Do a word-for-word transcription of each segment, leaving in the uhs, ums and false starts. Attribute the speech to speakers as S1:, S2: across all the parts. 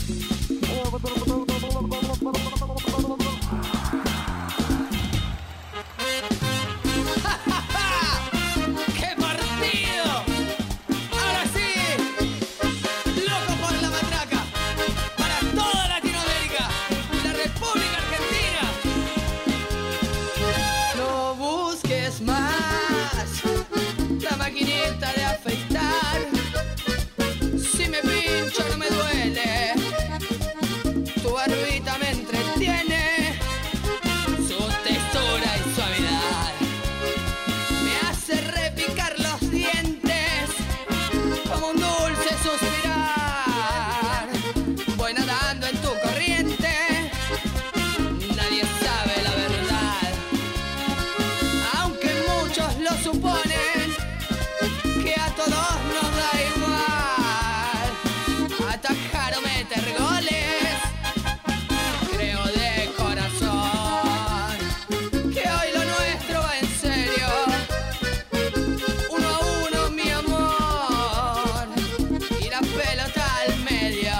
S1: ¡Qué partido! Ahora sí, loco por la matraca, para toda Latinoamérica y la República Argentina. No busques más la maquinita de afeitar. Si me pincho no me duele, tu barbita me entretiene. Su textura y suavidad me hace repicar los dientes como un dulce suspirar. Voy nadando en tu corriente, nadie sabe la verdad, aunque muchos lo suponen, que a todos nos da igual. Atajar o meter goles, creo de corazón que hoy lo nuestro va en serio. Uno a uno, mi amor, y la pelota al medio.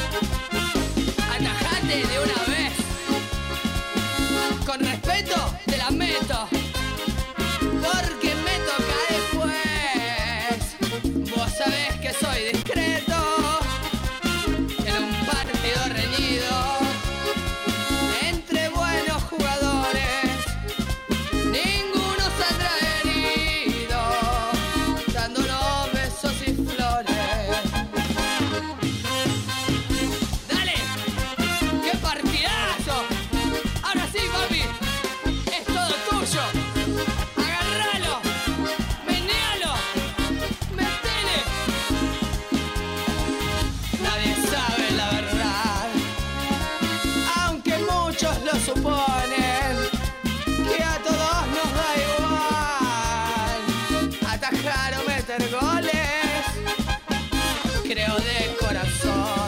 S1: Atajate de una vez, con respeto te la meto, porque me toca después. Vos sabés que soy discreto en un partido reñido entre buenos jugadores. Ninguno saldrá herido, dándonos besos y flores. ¡Dale! ¡Qué partidazo! Ahora sí, papi, es todo tuyo. Agarralo, menealo, metele. Nadie sabe la verdad, aunque muchos lo suponen, que a todos nos da igual. Atajar o meter goles, creo de corazón